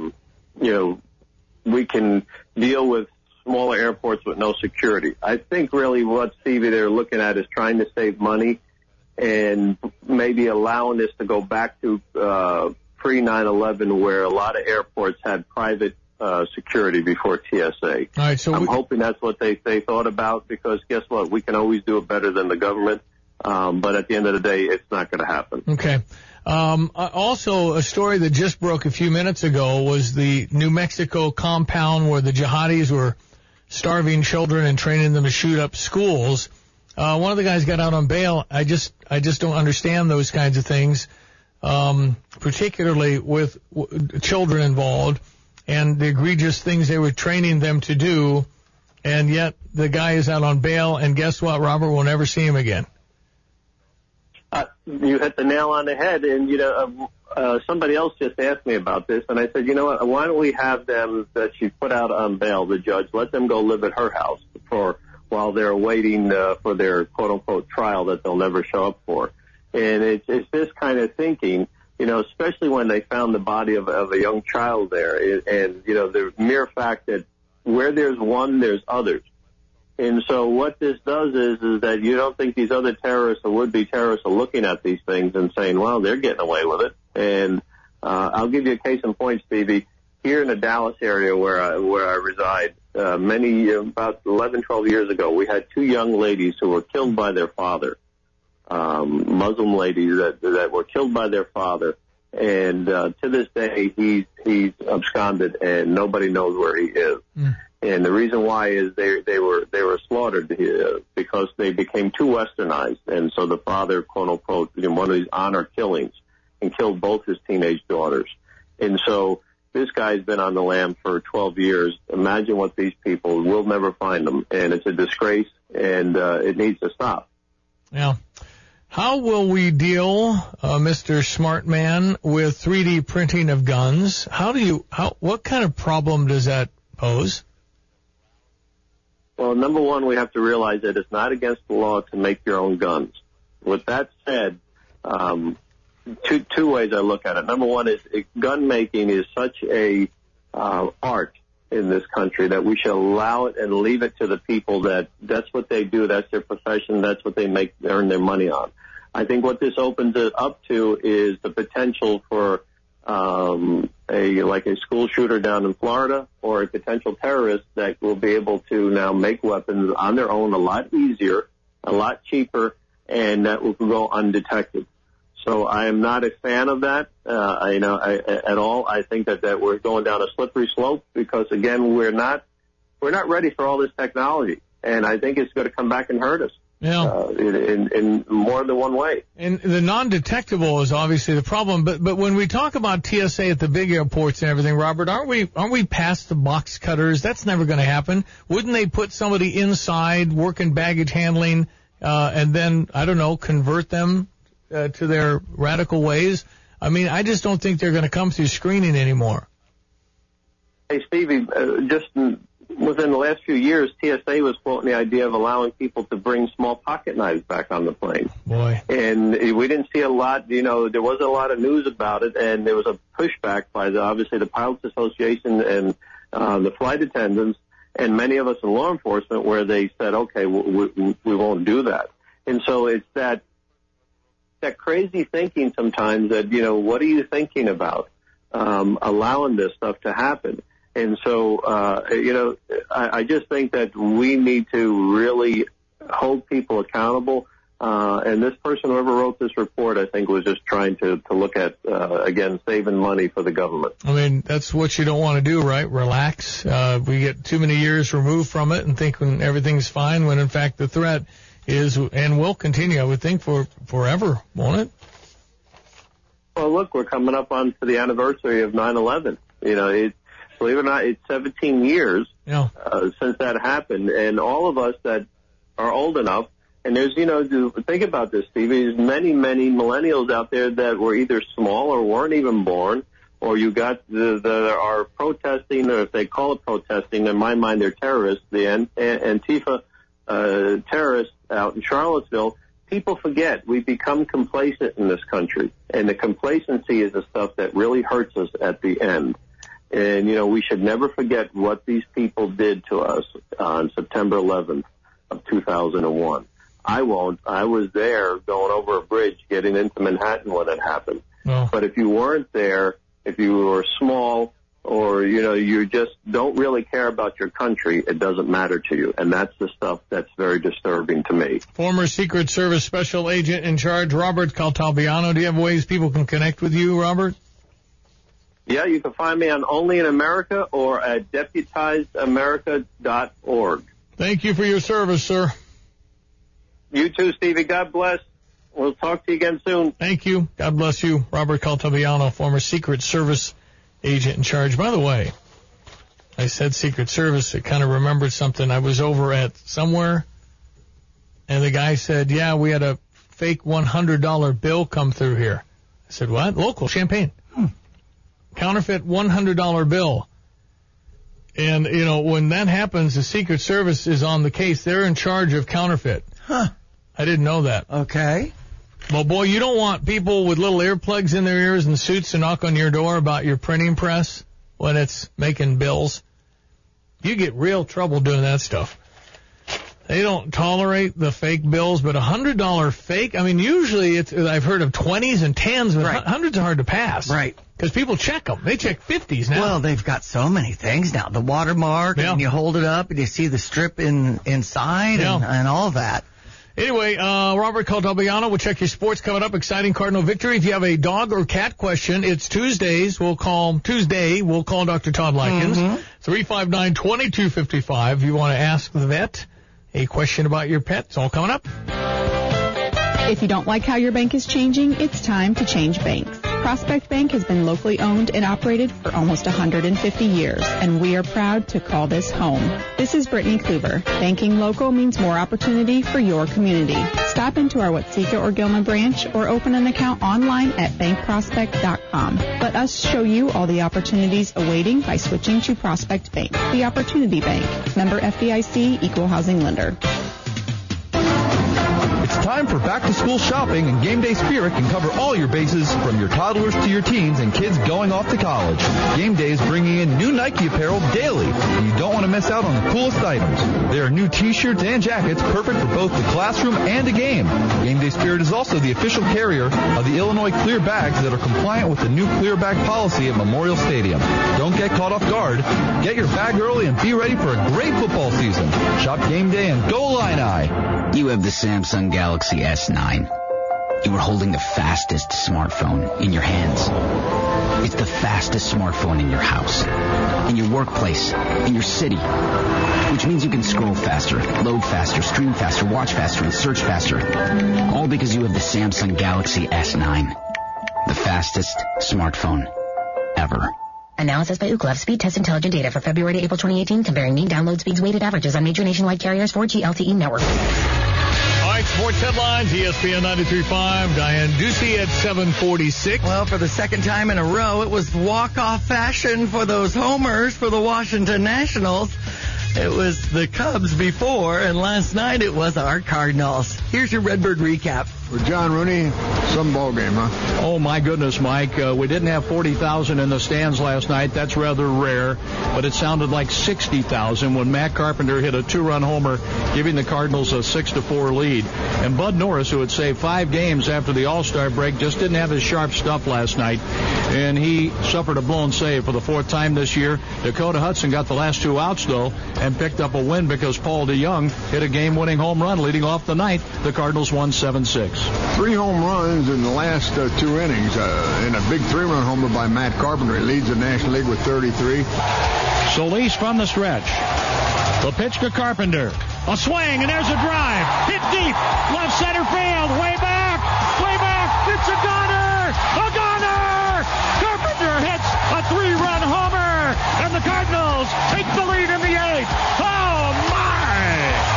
we can deal with smaller airports with no security. I think really what, Stevie, they're looking at is trying to save money and maybe allowing this to go back to pre-9/11 where a lot of airports had private security before TSA. All right, so I'm hoping that's what they thought about, because guess what? We can always do it better than the government. But at the end of the day, it's not going to happen. Okay. Also, a story that just broke a few minutes ago was the New Mexico compound where the jihadis were starving children and training them to shoot up schools. One of the guys got out on bail. I just don't understand those kinds of things, particularly with children involved and the egregious things they were training them to do. And yet the guy is out on bail, and guess what, Robert? We'll never see him again. You hit the nail on the head, and somebody else just asked me about this, and I said, you know what? Why don't we have them that she put out on bail, the judge, let them go live at her house while they're waiting for their quote unquote trial that they'll never show up for. And it's this kind of thinking, especially when they found the body of a young child there, and the mere fact that where there's one, there's others. And so what this does is that you don't think these other terrorists or would-be terrorists are looking at these things and saying, well, they're getting away with it. And I'll give you a case in point, Stevie. Here in the Dallas area where I reside, about 11, 12 years ago, we had two young ladies who were killed by their father, Muslim ladies that were killed by their father. And to this day, he's absconded, and nobody knows where he is. Mm. And the reason why is they were slaughtered because they became too westernized, and so the father, quote unquote, in one of these honor killings, and killed both his teenage daughters. And so this guy's been on the lam for 12 years. Imagine what these people will never find them, and it's a disgrace, and it needs to stop. Yeah. How will we deal, Mr. Smart Man, with 3D printing of guns? What kind of problem does that pose? Well, number one, we have to realize that it's not against the law to make your own guns. With that said, two ways I look at it. Number one is gun making is such a art in this country that we should allow it and leave it to the people that's what they do, that's their profession, that's what they earn their money on. I think what this opens it up to is the potential for a school shooter down in Florida or a potential terrorist that will be able to now make weapons on their own a lot easier, a lot cheaper, and that will go undetected. So I am not a fan of that, at all. I think that we're going down a slippery slope because, again, we're not ready for all this technology, and I think it's going to come back and hurt us. in more than one way. And the non-detectable is obviously the problem. But when we talk about TSA at the big airports and everything, Robert, aren't we past the box cutters? That's never going to happen. Wouldn't they put somebody inside working baggage handling and then, I don't know, convert them to their radical ways? I mean, I just don't think they're going to come through screening anymore. Hey, Stevie, just within the last few years, TSA was floating the idea of allowing people to bring small pocket knives back on the plane. Boy. And we didn't see a lot, there wasn't a lot of news about it, and there was a pushback by obviously the Pilots Association and the flight attendants, and many of us in law enforcement, where they said, okay, we won't do that. And so it's that crazy thinking sometimes that, what are you thinking about allowing this stuff to happen? And so, I just think that we need to really hold people accountable. And this person, whoever wrote this report, I think was just trying to look at, again, saving money for the government. I mean, that's what you don't want to do, right? Relax. We get too many years removed from it and think everything's fine when, in fact, the threat is and will continue, I would think, for forever, won't it? Well, look, we're coming up on to the anniversary of 9/11. Believe it or not, it's 17 years since that happened, and all of us that are old enough, and there's, think about this, Steve, there's many, many millennials out there that were either small or weren't even born, or you got that are protesting, or if they call it protesting, in my mind they're terrorists, the Antifa terrorists out in Charlottesville. People forget we become complacent in this country, and the complacency is the stuff that really hurts us at the end. And, we should never forget what these people did to us on September 11th of 2001. I won't. I was there going over a bridge getting into Manhattan when it happened. Oh. But if you weren't there, if you were small or, you just don't really care about your country, it doesn't matter to you. And that's the stuff that's very disturbing to me. Former Secret Service Special Agent in Charge, Robert Caltabiano. Do you have ways people can connect with you, Robert? Yeah, you can find me on Only in America or at deputizedamerica.org. Thank you for your service, sir. You too, Stevie. God bless. We'll talk to you again soon. Thank you. God bless you. Robert Caltabiano, former Secret Service agent in charge. By the way, I said Secret Service. I kind of remembered something. I was over at somewhere, and the guy said, yeah, we had a fake $100 bill come through here. I said, what? Local, Champaign. Counterfeit $100 bill. And, when that happens, the Secret Service is on the case. They're in charge of counterfeit. Huh. I didn't know that. Okay. Well, boy, you don't want people with little earplugs in their ears and suits to knock on your door about your printing press when it's making bills. You get real trouble doing that stuff. They don't tolerate the fake bills, but $100 fake, I mean, usually I've heard of 20s and 10s, but right. 100s are hard to pass. Right. Because people check them. They check 50s now. Well, they've got so many things now. The watermark, and you hold it up, and you see the strip inside, and all that. Anyway, Robert Caltabiano, we'll check your sports coming up. Exciting Cardinal victory. If you have a dog or cat question, it's Tuesday. We'll call Dr. Todd Likens. 359-2255. If you want to ask the vet a question about your pet, it's all coming up. If you don't like how your bank is changing, it's time to change banks. Prospect Bank has been locally owned and operated for almost 150 years, and we are proud to call this home. This is Brittany Kluber. Banking local means more opportunity for your community. Stop into our Watseka or Gilman branch or open an account online at bankprospect.com. Let us show you all the opportunities awaiting by switching to Prospect Bank, the Opportunity Bank. Member FDIC, Equal Housing Lender. It's time for back-to-school shopping, and Game Day Spirit can cover all your bases, from your toddlers to your teens and kids going off to college. Game Day is bringing in new Nike apparel daily, and you don't want to miss out on the coolest items. There are new T-shirts and jackets perfect for both the classroom and the game. Game Day Spirit is also the official carrier of the Illinois Clear Bags that are compliant with the new Clear Bag policy at Memorial Stadium. Don't get caught off guard. Get your bag early and be ready for a great football season. Shop Game Day and go Illini! You have the Samsung Galaxy S9. You are holding the fastest smartphone in your hands. It's the fastest smartphone in your house, in your workplace, in your city. Which means you can scroll faster, load faster, stream faster, watch faster, and search faster. All because you have the Samsung Galaxy S9. The fastest smartphone ever. Analysis by Ookla of speed test intelligent data for February to April 2018, comparing mean download speeds weighted averages on major nationwide carriers 4G LTE network. All right, sports headlines, ESPN 93.5, Diane Ducey at 7:46. Well, for the second time in a row, it was walk-off fashion for those homers for the Washington Nationals. It was the Cubs before, and last night it was our Cardinals. Here's your Redbird recap. For John Rooney, some ball game, huh? Oh, my goodness, Mike. We didn't have 40,000 in the stands last night. That's rather rare, but it sounded like 60,000 when Matt Carpenter hit a two-run homer, giving the Cardinals a 6-4 lead. And Bud Norris, who had saved 5 games after the All-Star break, just didn't have his sharp stuff last night, and he suffered a blown save for the 4th time this year. Dakota Hudson got the last 2 outs, though, and picked up a win because Paul DeJong hit a game-winning home run leading off the ninth. The Cardinals won 7-6. 3 home runs in the last 2 innings, and a big 3-run homer by Matt Carpenter. He leads the National League with 33. Solis from the stretch. The pitch to Carpenter. A swing, and there's a drive. Hit deep. Left center field. Way back. Way back. It's a goner. A goner. Carpenter hits a 3-run homer. And the Cardinals take the lead in the 8th. Oh, my.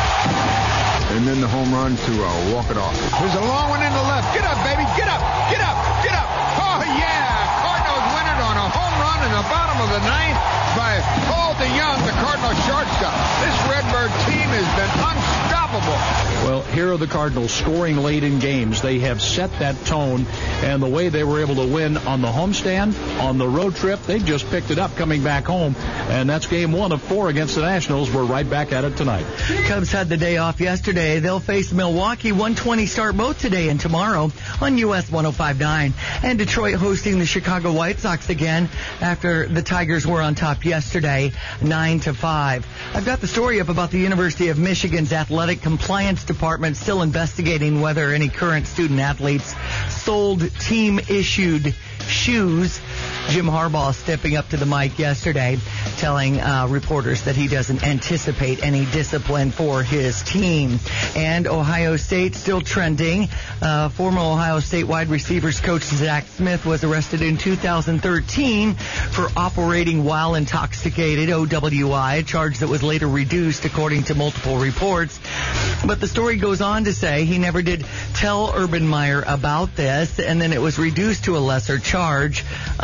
And then the home run to walk it off. There's a long one in the left. Get up, baby. Get up. Get up. Get up. Oh, yeah. Cardinals win it on a home run in the bottom of the 9th by Paul DeJong, the Cardinal shortstop. This Redbird team has been unstoppable. Well, here are the Cardinals scoring late in games. They have set that tone, and the way they were able to win on the homestand, on the road trip, they just picked it up coming back home, and that's game 1 of 4 against the Nationals. We're right back at it tonight. Cubs had the day off yesterday. They'll face Milwaukee, 1:20 start both today and tomorrow on US 105.9. And Detroit hosting the Chicago White Sox again after the Tigers were on top yesterday, 9-5. I've got the story up about the University of Michigan's athletic compliance department still investigating whether any current student athletes sold team-issued shoes. Jim Harbaugh stepping up to the mic yesterday, telling reporters that he doesn't anticipate any discipline for his team. And Ohio State still trending. Former Ohio State wide receivers coach Zach Smith was arrested in 2013 for operating while intoxicated, OWI, a charge that was later reduced according to multiple reports. But the story goes on to say he never did tell Urban Meyer about this, and then it was reduced to a lesser charge.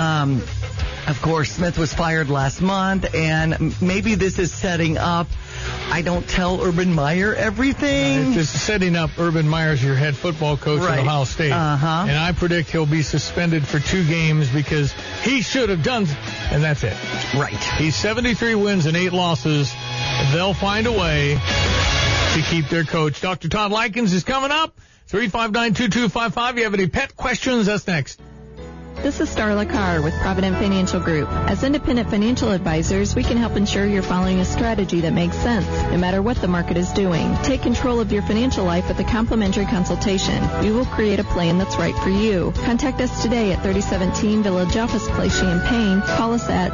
Of course, Smith was fired last month, and maybe this is setting up. I don't tell Urban Meyer everything. It's just setting up Urban Meyer as your head football coach at Ohio State. Uh-huh. And I predict he'll be suspended for 2 games because he should have done, and that's it. Right. He's 73 wins and 8 losses. They'll find a way to keep their coach. Dr. Todd Likens is coming up. 359-2255. You have any pet questions? That's next. This is Starla Carr with Provident Financial Group. As independent financial advisors, we can help ensure you're following a strategy that makes sense, no matter what the market is doing. Take control of your financial life with a complimentary consultation. We will create a plan that's right for you. Contact us today at 3017 Village Office Place, Champaign. Call us at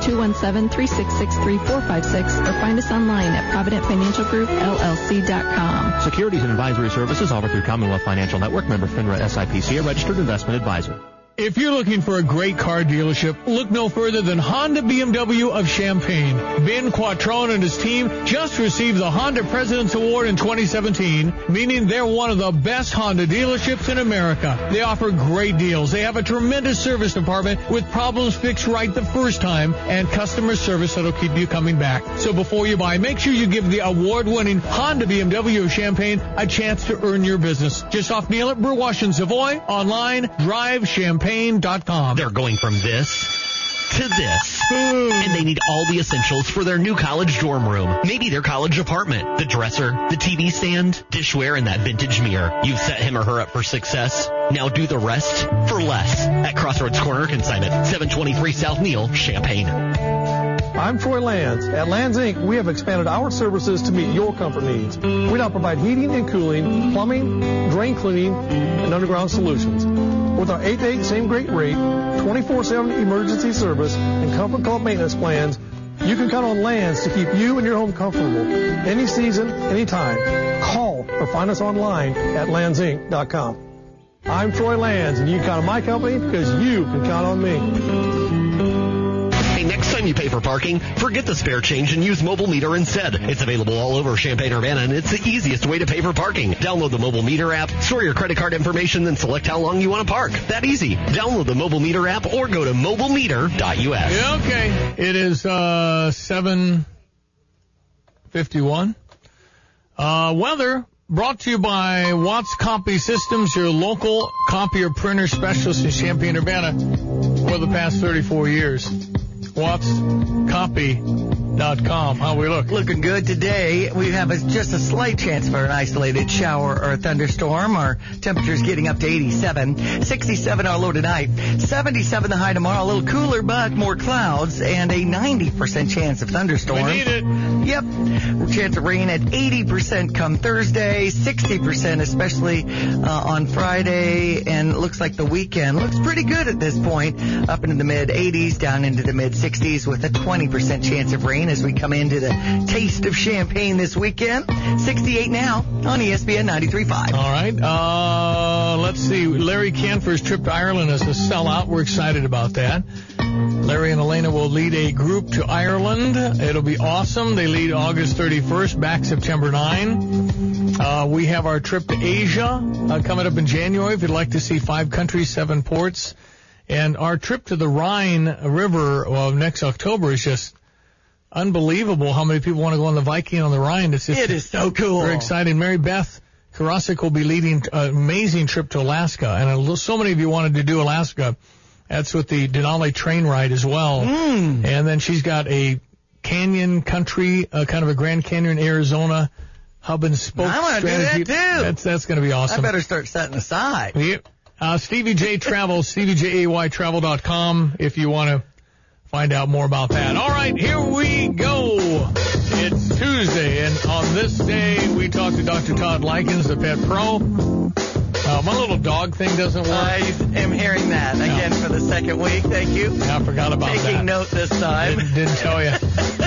217-366-3456 or find us online at ProvidentFinancialGroupLLC.com. Securities and advisory services offered through Commonwealth Financial Network, member FINRA SIPC, a registered investment advisor. If you're looking for a great car dealership, look no further than Honda BMW of Champaign. Ben Quattrone and his team just received the Honda President's Award in 2017, meaning they're one of the best Honda dealerships in America. They offer great deals. They have a tremendous service department with problems fixed right the first time and customer service that'll keep you coming back. So before you buy, make sure you give the award-winning Honda BMW of Champaign a chance to earn your business. Just off Neal at Burwash and Savoy, online, drivechampaign.com. They're going from this to this. And they need all the essentials for their new college dorm room. Maybe their college apartment. The dresser, the TV stand, dishware, and that vintage mirror. You've set him or her up for success. Now do the rest for less. At Crossroads Corner Consignment, 723 South Neal, Champaign. I'm Troy Lands. At Lands Inc., we have expanded our services to meet your comfort needs. We now provide heating and cooling, plumbing, drain cleaning, and underground solutions. With our 8-to-8 same great rate, 24/7 emergency service, and Comfort Club maintenance plans, you can count on Lands to keep you and your home comfortable. Any season, anytime. Call or find us online at landsinc.com. I'm Troy Lands, and you can count on my company because you can count on me. Hey, next time you pay for parking, forget the spare change and use Mobile Meter instead. It's available all over Champaign-Urbana, and it's the easiest way to pay for parking. Download the Mobile Meter app, store your credit card information, then select how long you want to park. That easy. Download the Mobile Meter app or go to mobilemeter.us. Yeah, okay. It is 7:51. Weather brought to you by Watts Copy Systems, your local copier printer specialist in Champaign-Urbana for the past 34 years. WattsCopy.com. How we look? Looking good today. We have just a slight chance for an isolated shower or thunderstorm. Our temperature's getting up to 87. 67 our low tonight. 77 the high tomorrow. A little cooler, but more clouds. And a 90% chance of thunderstorms. We need it. Yep. Chance of rain at 80% come Thursday. 60% especially on Friday. And it looks like the weekend looks pretty good at this point. Up into the mid-80s, down into the mid-60s with a 20% chance of rain as we come into the taste of Champaign this weekend. 68 now on ESPN 93.5. All right. Let's see. Larry Canfor's trip to Ireland is a sellout. We're excited about that. Larry and Elena will lead a group to Ireland. It'll be awesome. They lead August 31st, back September 9. We have our trip to Asia coming up in January. If you'd like to see 5 countries, 7 ports. And our trip to the Rhine River next October is just unbelievable how many people want to go on the Viking on the Rhine. It is so cool. Very exciting. Mary Beth Karasik will be leading an amazing trip to Alaska. And so many of you wanted to do Alaska. That's with the Denali train ride as well. And then she's got a canyon country, kind of a Grand Canyon, Arizona hub and spoke strategy. Do that too. That's going to be awesome. I better start setting aside. Yep. Stevie J Travel, StevieJayTravel.com if you want to find out more about that. All right, here we go. It's Tuesday, and on this day, we talk to Dr. Todd Likens, the Pet Pro. My little dog thing doesn't work. I am hearing that again for the second week. Thank you. Yeah, I forgot about that. Taking note this time. Didn't tell you.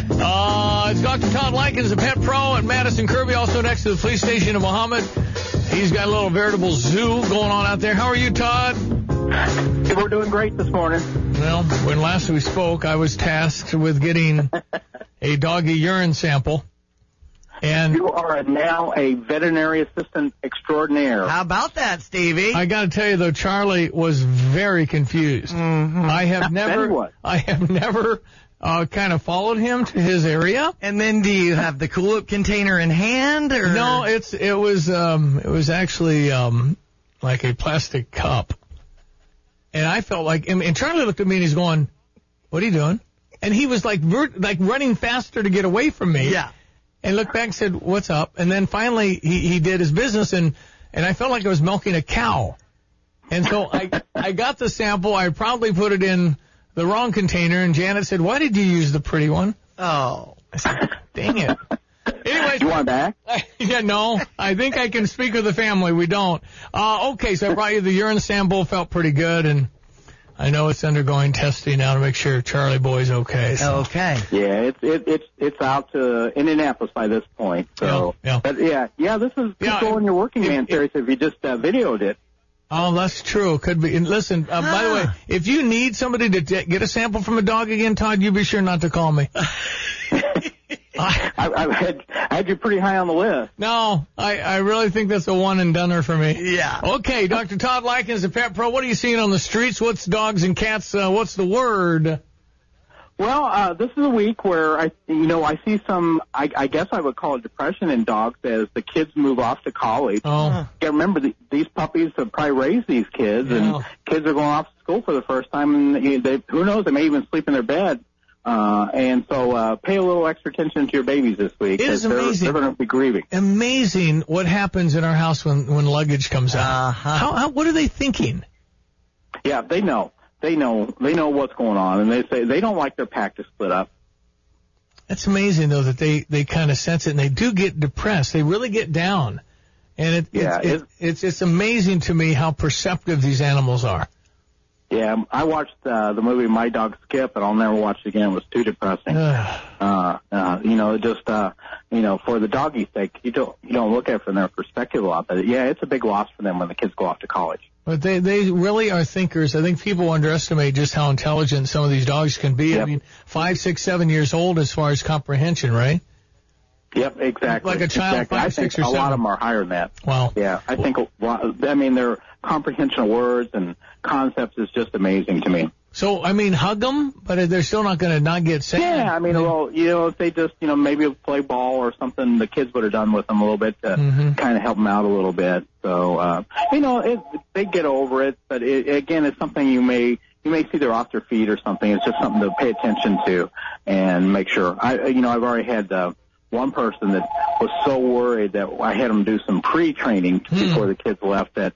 It's Dr. Todd Likens, the Pet Pro at Madison Kirby, also next to the police station of Muhammad. He's got a little veritable zoo going on out there. How are you, Todd? We're doing great this morning. Well, when last we spoke, I was tasked with getting a doggy urine sample. And you are now a veterinary assistant extraordinaire. How about that, Stevie? I got to tell you, though, Charlie was very confused. I have never kind of followed him to his area. And then do you have the Cool-Up container in hand? Or? No, it was actually like a plastic cup. And I felt like, and Charlie looked at me and he's going, "What are you doing?" And he was like running faster to get away from me. Yeah. And looked back and said, "What's up?" And then finally he did his business, and I felt like I was milking a cow. And so I got the sample. I proudly put it in the wrong container, and Janet said, "Why did you use the pretty one?" Oh. I said, "Dang it." Anyway, you want back? Yeah, no. I think I can speak with the family. We don't. Okay, so I brought you the urine sample. Felt pretty good, and I know it's undergoing testing now to make sure Charlie Boy's okay. So. Okay. Yeah, it's out to Indianapolis by this point. So, yeah. But this is cool in your working man series if you just videoed it. Oh, that's true. Could be. And listen, by the way, if you need somebody to get a sample from a dog again, Todd, you be sure not to call me. I had you pretty high on the list. No, I really think that's a one and doneer for me. Yeah. Okay, Dr. Todd Likens, the Pet Pro. What are you seeing on the streets? What's dogs and cats? What's the word? Well, this is a week where I see some, I guess I would call it depression in dogs as the kids move off to college. Oh. Yeah, remember, these puppies have probably raised these kids, and kids are going off to school for the first time, and who knows, they may even sleep in their bed. And so pay a little extra attention to your babies this week. It is amazing. They're going to be grieving. Amazing what happens in our house when luggage comes out. What are they thinking? Yeah, they know. They know what's going on, and they say they don't like their pack to split up. That's amazing, though, that they kind of sense it, and they do get depressed. They really get down. And it's amazing to me how perceptive these animals are. Yeah, I watched the movie My Dog Skip, and I'll never watch it again. It was too depressing. For the doggy's sake, you don't look at it from their perspective a lot. But yeah, it's a big loss for them when the kids go off to college. But they really are thinkers. I think people underestimate just how intelligent some of these dogs can be. Yep. I mean, 5, 6, 7 years old as far as comprehension, right? Yep, exactly. Like a child, exactly. 5, 6, or 7. A lot of them are higher than that. Wow. Yeah, I think their comprehension of words and concepts is just amazing to me. So, I mean, hug them, but they're still not going to not get sad. Yeah, I mean, if they just, maybe play ball or something, the kids would have done with them a little bit to kind of help them out a little bit. So, they get over it, but again, it's something you may see they're off their feet or something. It's just something to pay attention to and make sure. I've already had one person that was so worried that I had them do some pre-training before the kids left that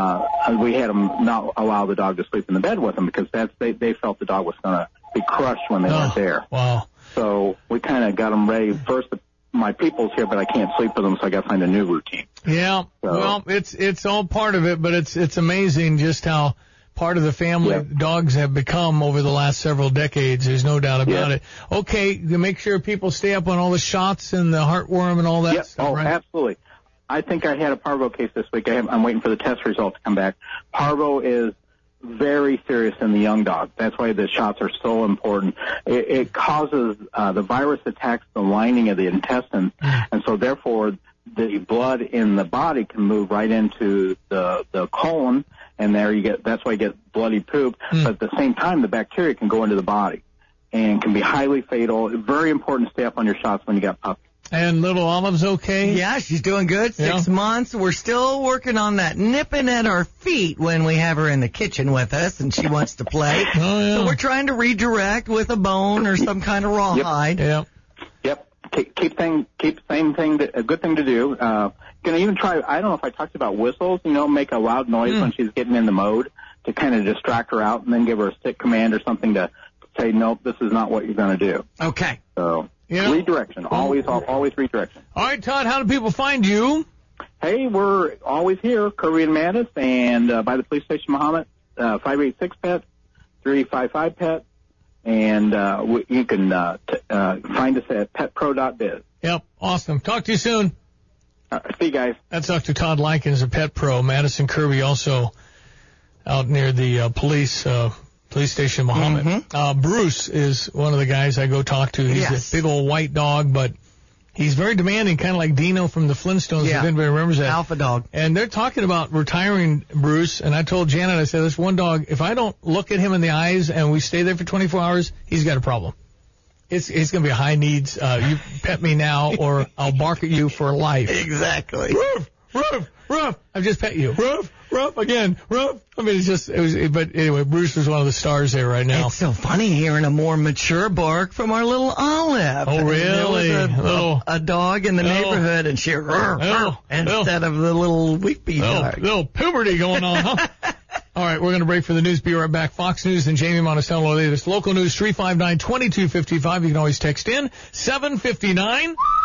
we had them not allow the dog to sleep in the bed with them because they felt the dog was going to be crushed when they weren't there. Wow. So we kind of got them ready. First, my people's here, but I can't sleep with them, so I got to find a new routine. Yeah. So, well, it's all part of it, but it's amazing just how part of the family dogs have become over the last several decades. There's no doubt about it. Okay, to make sure people stay up on all the shots and the heartworm and all that stuff, right? Absolutely. I think I had a parvo case this week. I'm waiting for the test result to come back. Parvo is very serious in the young dog. That's why the shots are so important. It causes the virus attacks the lining of the intestines, and so therefore the blood in the body can move right into the colon, and that's why you get bloody poop. But at the same time, the bacteria can go into the body and can be highly fatal. Very important to stay up on your shots when you got puppies. And little Olive's okay? Yeah, she's doing good. 6 months. We're still working on that nipping at our feet when we have her in the kitchen with us and she wants to play. So we're trying to redirect with a bone or some kind of rawhide. Yep. Keep the same thing. A good thing to do. Gonna even try. I don't know if I talked about whistles. Make a loud noise when she's getting in the mode to kind of distract her out, and then give her a stick command or something to say, nope, this is not what you're going to do. Okay. So redirection. Always redirection. All right, Todd. How do people find you? Hey, we're always here, Kirby and Mattis, and by the police station, Muhammad, 586-PET, 355-PET. And you can find us at petpro.biz. Yep, awesome. Talk to you soon. See you guys. That's Dr. Todd Likens, a Pet Pro. Madison Kirby also out near the police station, Muhammad. Bruce is one of the guys I go talk to. He's a big old white dog, but he's very demanding, kind of like Dino from the Flintstones, if anybody remembers that. Alpha dog. And they're talking about retiring Bruce, and I told Janet, I said, this one dog, if I don't look at him in the eyes and we stay there for 24 hours, he's got a problem. It's going to be high needs. You pet me now or I'll bark at you for life. Exactly. Ruff, ruff, ruff. I've just pet you. Ruff, ruff, again, ruff. I mean, but anyway, Bruce was one of the stars there right now. It's so funny hearing a more mature bark from our little Olive. Oh, really? There was a dog in the neighborhood, and she instead of the little weepy dog. Little puberty going on, huh? All right, we're going to break for the news. Be right back. Fox News and Jamie Monticello. Latest local news, 359-2255. You can always text in, 759.